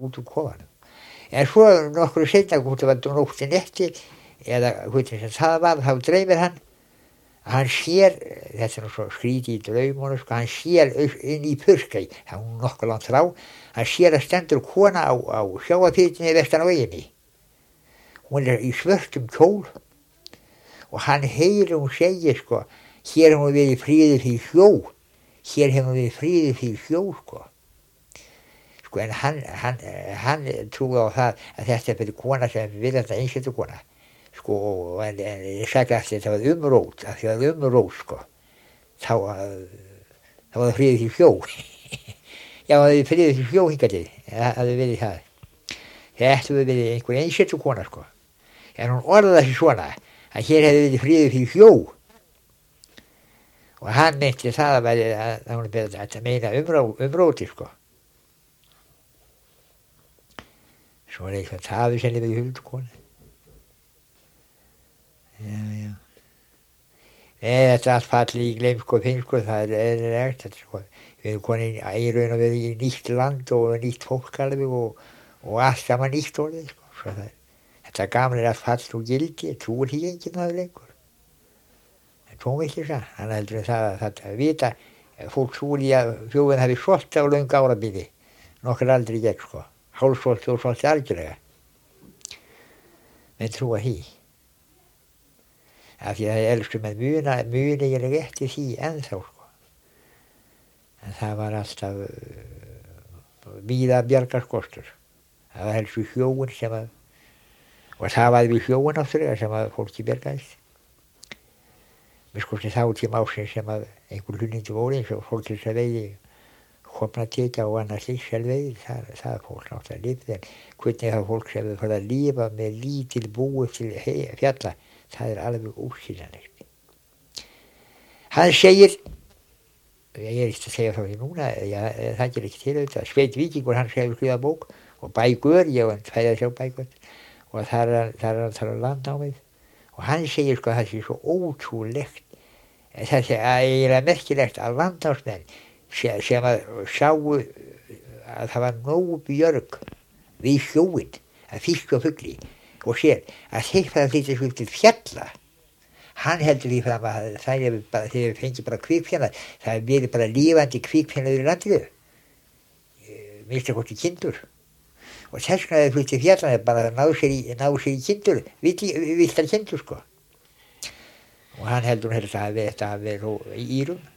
út úr kofanum. En svo nokkru seinna, hvort það var nóttin eftir, eða hvernig sem það var, þá dreymir hann að hann sér, þetta er nú svo skrítið í draumunum, sko, hann sér inn í Purkey, það er nokkuð langt frá, hann sér að stendur kona á sjávarpytunni vestan á veginni. Hún er í svörtum kjól og hann heyrir hún segja, sko, hér hefur verið friður fyrir sjó, hér hefur verið friður fyrir sjó, sko. Sko, en hann trúi á það að þetta er fyrir kona sem við þetta einsettu kona. Sko, en ég sagði að þetta var umrót, að það var umrót, sko, þá var það friður fyrir sjó. Já, það hefur friður fyrir sjó hingað til, það hefur verið það. Þetta hefur verið einhver einsettu kona, sko. En hún orðaði þessi svona, að hér hefði verið friður fyrir sjó. Og hann meinti það að væri að hún beðið að meina umróti, sko. Svo er eitthvað tafið sem lifið í huldukonu. Já. Þetta er allt fallið í gleymsku og finnsku, það er eðlilegt. Sko. Við erum konin í raun og veru í nýtt land og nýtt fólk alveg og allt saman nýtt orðið, sko. Þetta gamla er allt fallið úr gildi, trúir því enginn það lengur. Tóum ekki það, hann heldur það að þetta vita, fólk trúir í að þjóðin hafi svolítið á löng árabili, nokkur aldrei gegn, sko. Hálfsvoltið og svolítið algjörlega. Menn trúa því. Af því að það elsku með muni ég eftir því ennþá, sko. En það var alltaf víða bjargarskostur. Það var helst við sjóin sem að, og það var við sjóin náttúrulega sem að fólki bjargaðist. Við skoðum þá tíma ásins sem að einhver hlunindi voru eins og fólk til þess að vegi hopnatekja og annars líkt selvvegi, það fólk náttúrulega lifði, en hvernig það fólk sem við fara að lifa með lítil búi til fjalla, það er alveg úrsýnanlegt. Hann segir, ég er ekki að segja frá því núna, það er ekki til auðvitað, Sveit Víkingur, hann hefur skrifað bók og bækur, ég var fæðið að sjá bækur, og þar er hann tala landnámið, og hann segir, sko, það sé svo ótrúlegt, það sé eiginlega merkilegt að landnámsmenn sem að sáu að það var nógu björg við sjóinn, að fisk og fugli, og sér að þeir fara að flytja svo til fjalla. Hann heldur því fram að það er bara, þeir fengi bara kvikfjallar, það er verið bara lífandi kvikfjallar í landinu, minnst að hvort í kindur. Og þess vegna þeir flytja fjallar bara að ná sér í kindur, viltar kindur, sko. Og hann heldur þetta að vera í Írum.